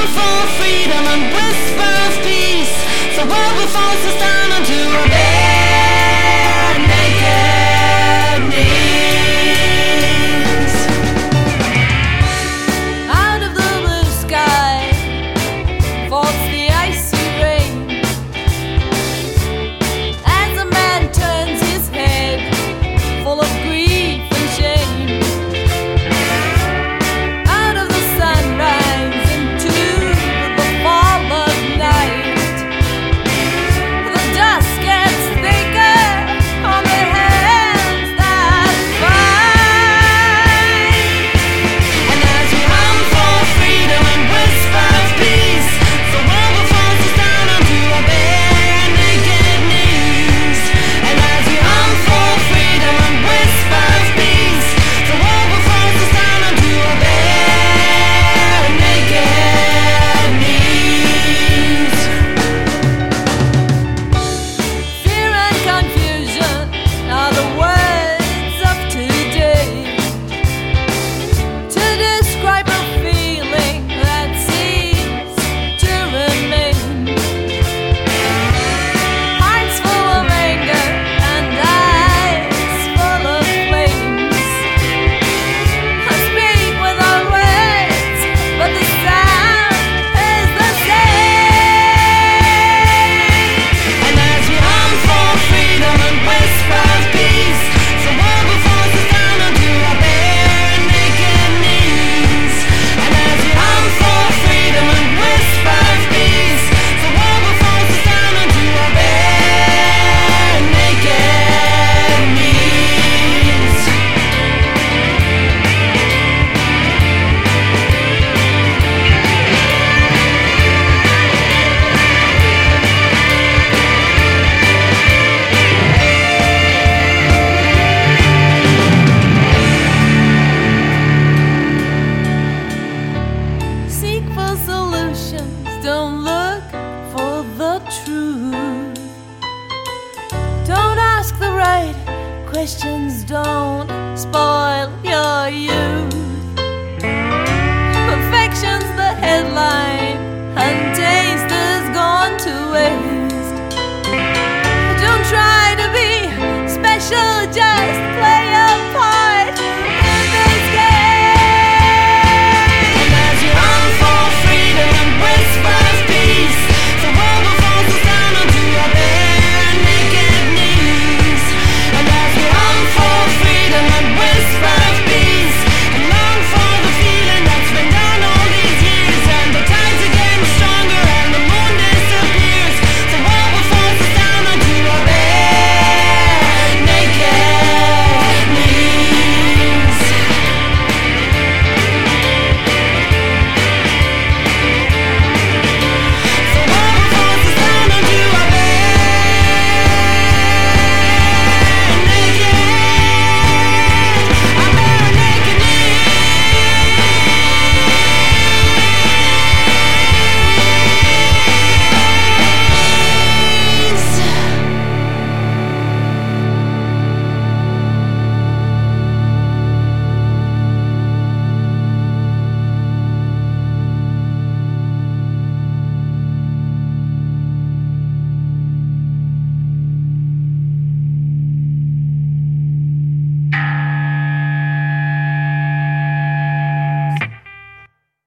hunt for freedom and whisper of peace. So world will force us down onto our bare naked knees. Out of the blue sky falls the icy rain as a man turns his head full of grief and shame. Out of the sunrise into the fall of night, the dust gets thicker on the hands that fight. And as we hunt for freedom and whisper of peace, the world will force us down onto our bare naked knees. And as we hunt for freedom and whisper of peace, the world will force us down onto our bare naked knees. Fear and confusion are the words of today to describe a feeling that seems to remain. Hearts full of anger and eyes full of flames. I speak without words, but the sound is the same. And as we hunt for freedom and whisper of peace, the world will force us down onto our bare naked knees. And as we hunt for freedom and whisper of peace, the world will force us down onto our bare naked knees. Seek for solutions, don't look for the truth. Don't ask the right questions, don't spoil your youth. Perfection's the headline, and taste has gone to waste. Don't try to be special, just